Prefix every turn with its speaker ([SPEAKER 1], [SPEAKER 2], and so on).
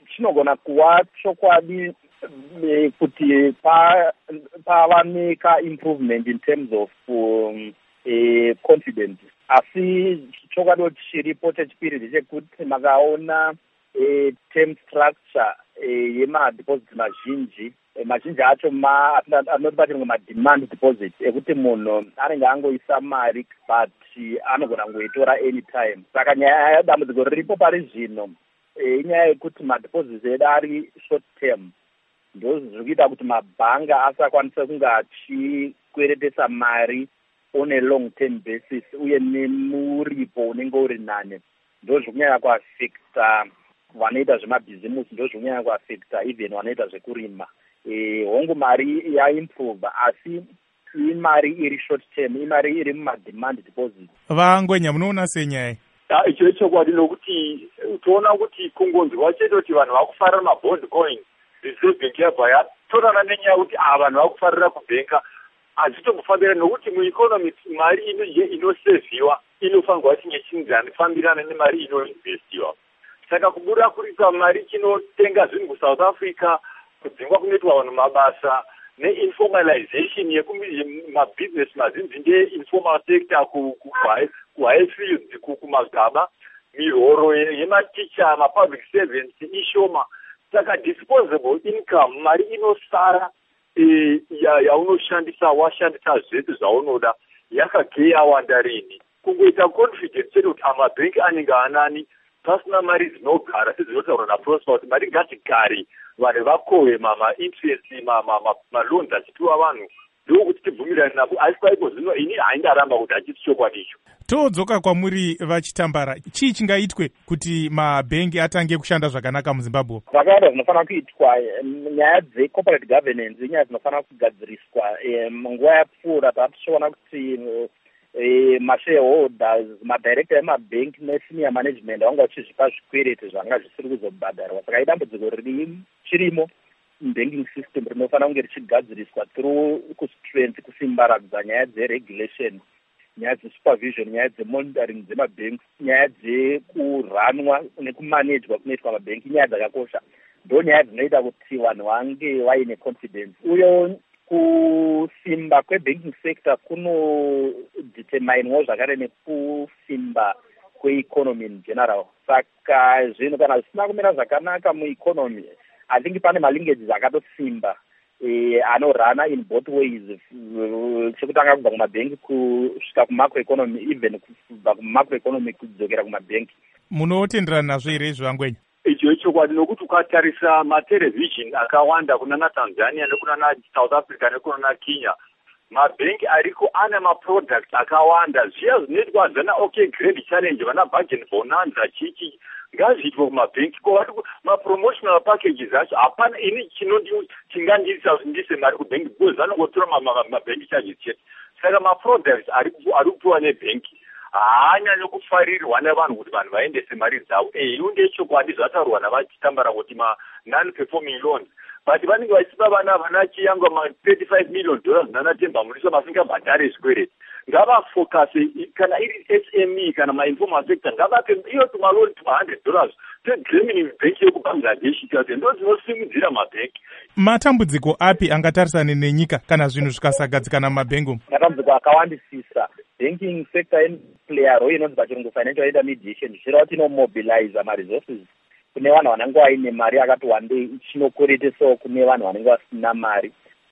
[SPEAKER 1] chinogona kuva chokwadi kuti pava neka-improvement in terms of confidence. Asi chokwadi chiripo chechipiri ndechekuti makaona term structure yemadeposit mazhinji acho anoti pachinenge mademand deposit ekuti munhu anenge angoisa mari but anogona kungoitora anytime. Saka nyaya yadambudziko riripo pari zvino inyaya yekuti madeposit edu ari short term, ndo zviri kuita kuti mabhanga asakwanisa kunge achikweretesa mari on a long term basis uye nemuripo unenge uri nane. Ndo zviri kunyanya kuafekta vanoita zvemabhizimusi, ndo zviri kunyanya kuafekta even vanoita zvekurima. Hongu mari yaimprove asi imari iri short term, imari iri mumademand deposit.
[SPEAKER 2] Vangwenya, munoona senyaya
[SPEAKER 3] icho chokwadi nokuti toona kuti kungonzwa chete kuti vanhu vakufarira mabond coin, reserve bank yabva yatorana nenyaya kuti vanhu vakufarira kubhenka hazvitombofambira, nokuti mueconomy mari inoseviwa inofanirwa kuti chinofambirana nemari inoinvestiwa. Saka kubuda kurisa mari chinotenga zvinhu kuSouth Africa, kudzingwa kunoitwa vanhu mabasa neinformalization yekumabusiness mazhinji ndeinformal sector kuhigh fields, kumagaba, mihoro yematicha, mapublic servants ishoma. Saka disposable income, mari inosara yaunoshandisa washandisa zvese zvaunoda yakageya wanda rini. Kungoita confidence chete kuti amabhenki anenge anani, pasina mari dzinogara sedzinotaurwa naProsper kuti mari ngatigare vanhu vakohwe ma-interest ma-loans achipiwa vanhu, ndokuti tibvumirane navo. Asi paipo zvino ini haindaramba kuti hachisi chokwadi icho.
[SPEAKER 2] Todzoka kwamuri vachitambara, chii chingaitwe kuti mabhengi atange kushanda zvakanaka muZimbabwe?
[SPEAKER 1] Zvakawanda zvinofanira kuitwa. Nyaya dzecorporate governance inyaya dzinofanira kugadziriswa. Munguva yapfuura tatichiona kuti mashareholders, madirector emabhenki nesenior management vanga vachizvipa zvikwereti zvanga zvisiri kuzobhadharwa. Saka idambudziko riri chirimo banking system rinofanira kunge richigadziriswa through kusimbaradza nyaya dzeregulation, nyaya dzesupervision, nyaya dzemonitoring dzemabhenki, nyaya dzekuranwa nekumanejwa kunoitwa mabhenki, nyaya dzakakosha. Ndo nyaya dzinoita kuti vanhu vange vaine confidence. Uye kusimba kwebanking sector kunodeterminewo zvakare nekusimba kweeconomy in general. Saka zvinhu kana zvisina kumira zvakanaka mueconomy, I think pane malinkages akatosimba anorana in both ways, chekutanga kubva kumabhenki kusvika kumacroeconomy, even kubva kumacroeconomy kudzokera kumabhenki.
[SPEAKER 2] Munotenderana nazvo here Zvangwenya?
[SPEAKER 3] Icho chokwadi nokuti ukatarisa matelevision akawanda kunana Tanzania nekunana South Africa nekunana Kenya, mabhenki ariko ana maproducts akawanda. Zviya zvinoitwa zana grade challenge, vana budget bonanza chichi ngazviitwe kumabhenki. Ko mapromotional packages acho hapana ini chingandisa kuti ndise mari kubhenki, because vanongotora mabhenki charges chete. Saka maproducts ari kupiwa nebhenki haanyanyo kufarirwa nevanhu kuti vanhu vaendese mari dzavo. Iunge chokwadi zvataurwa navachitambara kuti non-performing loans, but vanenge vachipa vana chiyangwa $35 million nanatemba murisa masingabhadhare zvikwereti. Ngavafokase kana iri SME kana mainformal sector, ngavape iyo tumaloni $100 tegramini bhenki yekubangladesh ikati ndo dzinosimudzira mabhenki.
[SPEAKER 2] Matambudziko api angatarisane nenyika kana zvinhu zvikasagadzikana mumabhengi umu?
[SPEAKER 1] Matambudziko akawandisisa. Banking sector player role inonzi pachirungu financial intermediation, zvichira kuti inomobilize ma-resources kune vanhu vanenge vaine mari akati wandei, ichinokoretesawo kune vanhu vanenge vasina mari.